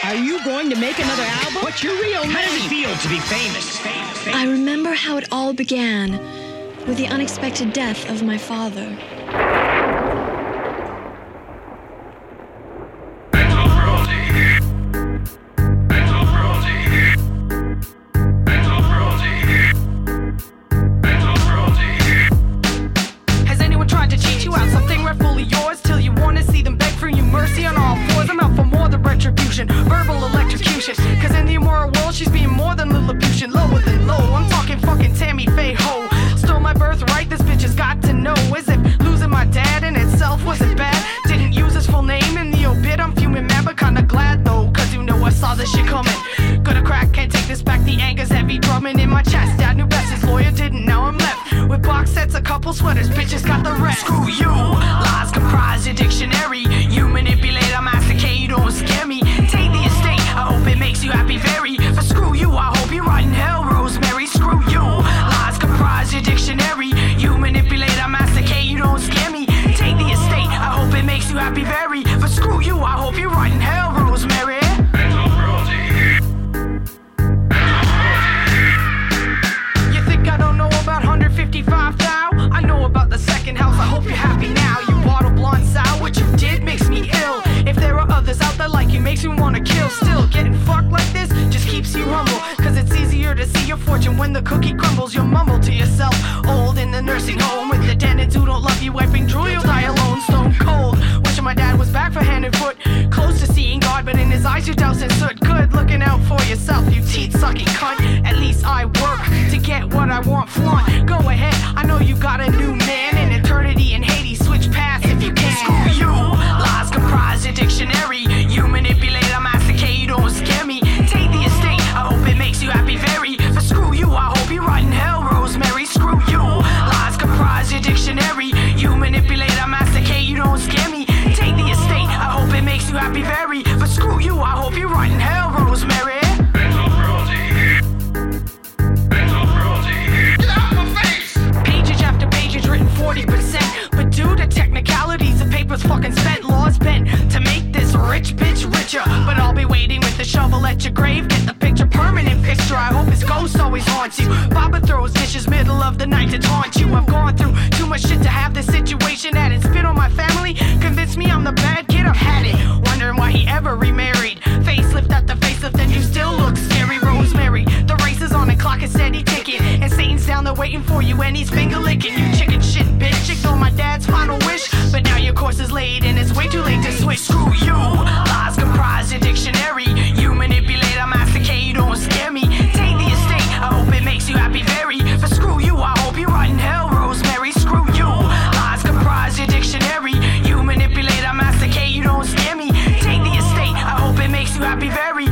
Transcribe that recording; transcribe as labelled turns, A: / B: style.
A: Are you going to make another album? What's your real name?
B: How does it feel to be famous?
C: I remember how it all began with the unexpected death of my father.
D: Has anyone tried to cheat you out something rightfully yours till you want to see them beg for you mercy on all fours? I'm out for more than retribution, verbal electrocution. Cause in the immoral world, she's being more than Lilliputian, lower than low. I'm talking fucking Tammy Faye Ho. Stole my birthright, this bitch has got to know. As if losing my dad in itself wasn't bad. Didn't use his full name in the obit, I'm fuming mad but kinda glad though. Cause you know I saw this shit coming. Gonna crack, can't take this back, the anger's heavy drumming in my chest. Dad knew best, his lawyer didn't, now I'm left with box sets, a couple sweaters, bitches got the rest. Screw you, lies comprise your dictionary. You manipulate, I masticate, you don't scare me. Take the estate, I hope it makes you happy very. But screw you, I hope you rot in hell, Rosemary. Screw you, lies comprise your dictionary. You manipulate, I masticate, you don't scare me. Take the estate, I hope it makes you happy very. But screw you, I hope you rot in hell, Rosemary. You think I don't know about 155 thou? I know about the second house, I hope you're happy now. You bought a blonde sow, what you did makes me ill. If there are others out there like you, makes me wanna kill. Still, getting fucked like this just keeps you humble. Cause it's easier to see your fortune when the cookie crumbles. You'll mumble to yourself, old in the nursing home with the tenants who don't love you, wiping drool, you'll die alone, stone cold. Wishing my dad was back for hand and foot, close to seeing God, but in his eyes you douse and soot. Good looking out for yourself, you teeth-sucking cunt. At least I work to get what I want, flaunt. Go ahead, I know you got a new man in eternity and Hades, switch paths if you can. Screw you, lies comprise your dictionary. You manipulate, I masticate, you don't scare me. Take the estate, I hope it makes you happy very. But screw you, I hope you rot in hell, Rosemary. Screw you, lies comprise your dictionary. You manipulate, I masticate, you don't scare me. Take the estate, I hope it makes you happy very. But screw you, I hope you rot in hell, Rosemary. Pagage after pagage written 40%. But due to technicalities, the paper's fucking spent. Laws bent to make this rich bitch richer. But I'll be waiting with the shovel at your grave. Get the picture, permanent picture. I hope his ghost always haunts you. Baba throws dishes middle of the night to taunt you. I've gone through too much shit to have this situation that it spit on my family. Convince me I'm the bad kid, I've had it. Wondering why he ever remarried. Facelift at the facelift and you still look scary, Rosemary. The race is on and clock is steady ticking. And Satan's down there waiting for you and he's finger licking. You chicken shit bitch, ignore my dad's final wish. But now your course is laid and it's way too late to switch. Screw you, lies comprise your dictionary. You manipulate, I masticate, you don't scare me. Take the estate, I hope it makes you happy very. But screw you, I hope you rot in hell, Rosemary. Screw you, lies comprise your dictionary. You manipulate, I masticate, you don't scare me. Take the estate, I hope it makes you happy very.